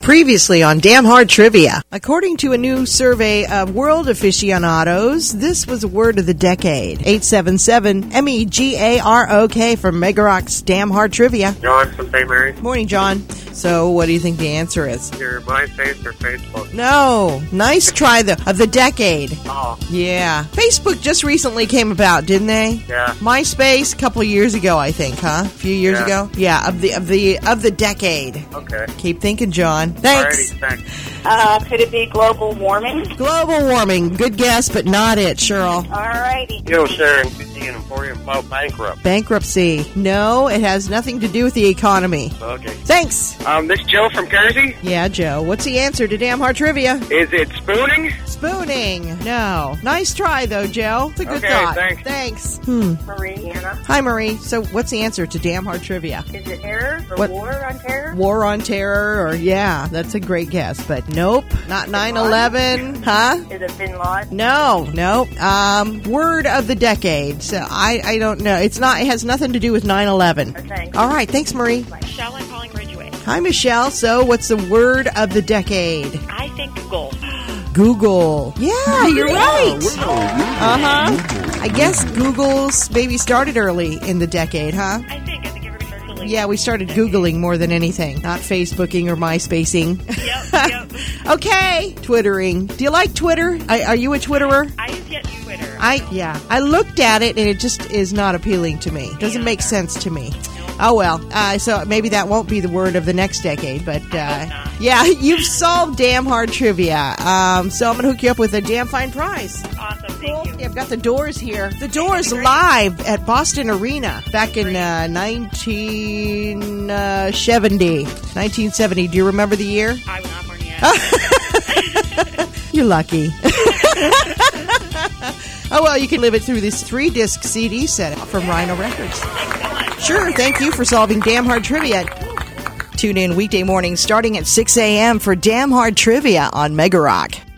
Previously on Damn Hard Trivia. According to a new survey of world aficionados, this was a word of the decade. 877-MEGAROK for Mega Rock's Damn Hard Trivia. John from St. Mary. Morning, John. So, what do you think the answer is? Your MySpace or Facebook? No. Nice try, of the decade. Oh. Yeah. Facebook just recently came about, didn't they? Yeah. MySpace, a couple of years ago, I think, huh? A few years ago? Yeah, of the decade. Okay. Keep thinking, John. Thanks. Alrighty, thanks. Could it be global warming? Global warming. Good guess, but not it, Cheryl. Alrighty. Yo, Sharon, an Emporium about bankrupt. Bankruptcy. No, it has nothing to do with the economy. Okay. Thanks. This is Joe from Jersey. Yeah, Joe. What's the answer to Damn Hard Trivia? Is it spooning? Spooning. No. Nice try, though, Joe. It's a good thought. Thanks. Marie, Anna. Hi, Marie. So, what's the answer to Damn Hard Trivia? Is it terror or What? war on terror? War on terror, or yeah, that's a great guess, but nope, not 9/11, huh? Is it Bin Laden? No. Word of the decade. So I don't know. It's not. It has nothing to do with 9/11. Thanks. All right, thanks, Marie. Michelle, I'm calling Ridgeway. Hi, Michelle. So, what's the word of the decade? I think Google. Google. Yeah, you're right. I guess Google's maybe started early in the decade, huh? I think everybody started to Yeah, we started Googling more than anything, not Facebooking or MySpacing. Yep. Okay, Twittering. Do you like Twitter? Are you a Twitterer? I have yet to Twitter. I looked at it and it just is not appealing to me. Doesn't make sense to me. Oh well, so maybe that won't be the word of the next decade, but yeah, you've solved Damn Hard Trivia. So I'm gonna hook you up with a damn fine prize. Awesome, thank you. Yeah, I've got the Doors here. The Doors live at Boston Arena back in 1970. Do you remember the year? I was not born yet. You're lucky. Oh, well, you can live it through this 3-disc CD set from Rhino Records. Sure, thank you for solving Damn Hard Trivia. Tune in weekday mornings starting at 6 a.m. for Damn Hard Trivia on Mega Rock.